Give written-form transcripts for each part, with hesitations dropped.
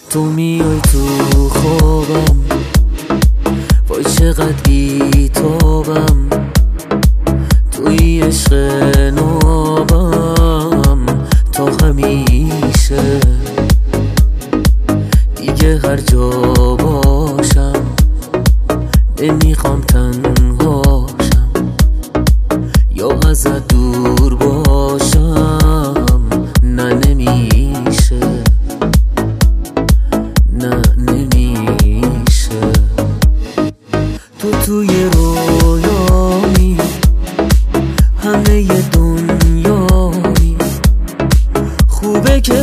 تو میای تو خوابم، وای چقدر بی‌تابم، توی عشق نابم تا همیشه. دیگه هر جا باشم نمیخوام تنهاشم، یا ازت دور باشم، نه نمیشه، نه نمیشه. تو توی رویامی، همه دنیامی، خوبه که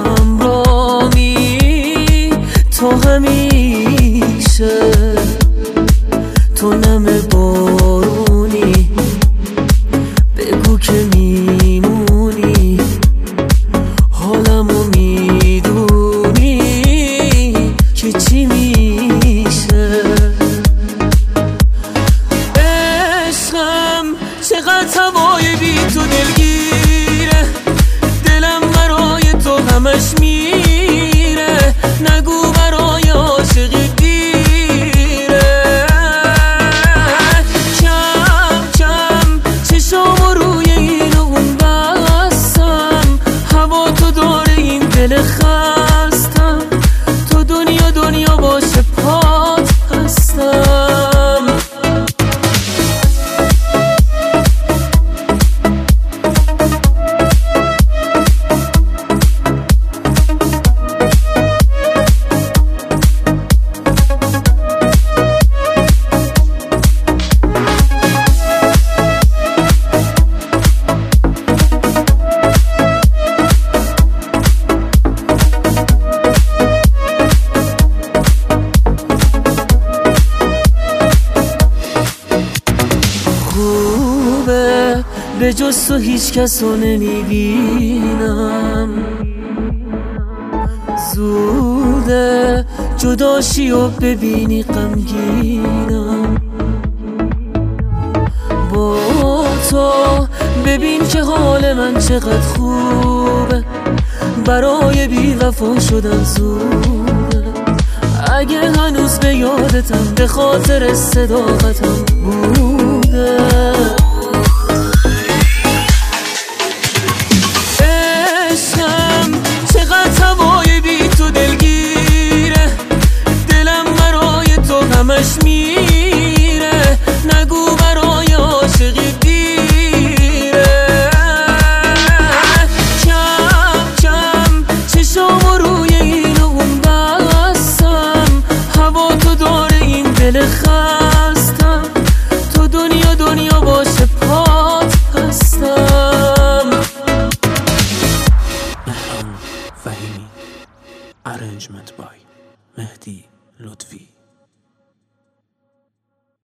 همراهی تا همیشه. تو نم بارونی، بگو که میمونی، حالمو میدونی که چی میشه. عشقم چقدر هوای بی تو دلگیره، دلم برای تو همش میره، نگو برای عاشقی دیره. کم کم چشامو روی این و اون بستم، هوا تو داره این دل خستم، تو دنیا دنیا باشه پات هستم. به جز تو هیچ کس رو نمیبینم، زوده جداشی و ببینی غمگینم. با تو ببین که حال من چقدر خوبه، برای بی وفا شدن زوده. اگه هنوز به یادتم، به خاطر صداقتم بوده. همش میره، نگو برای عاشقی دیره. کم کم چشامو روی این و اون بستم، هوا تو داره این دل خستم، تو دنیا دنیا باشه پا